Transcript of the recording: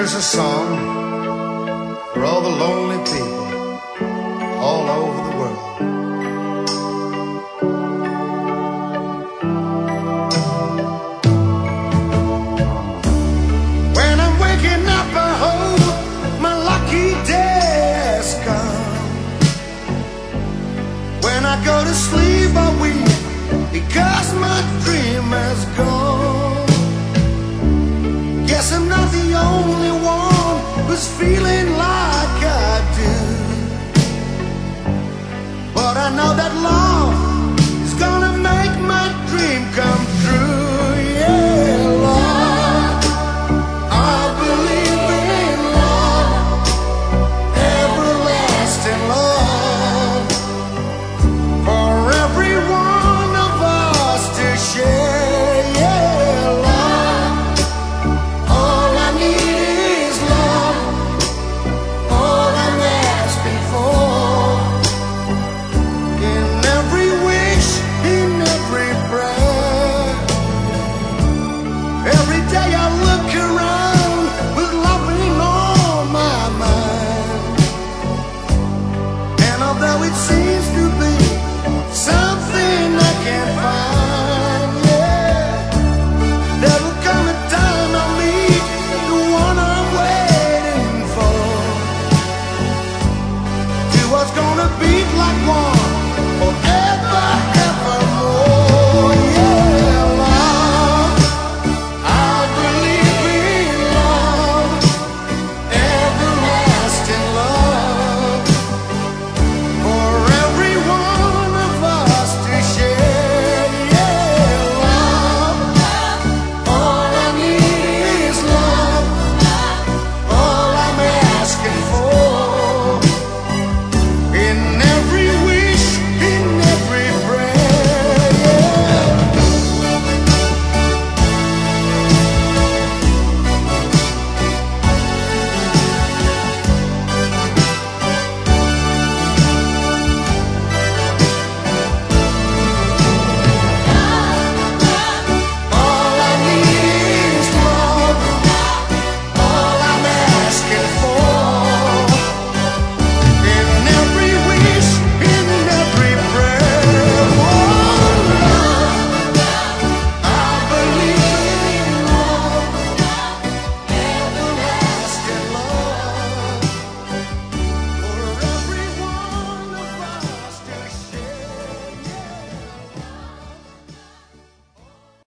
Here's a song for all the lonely people all over the world. When I'm waking up, I hope my lucky day has come. When I go to sleep, I weep because my dream has gone. Guess I'm not the only one who's feeling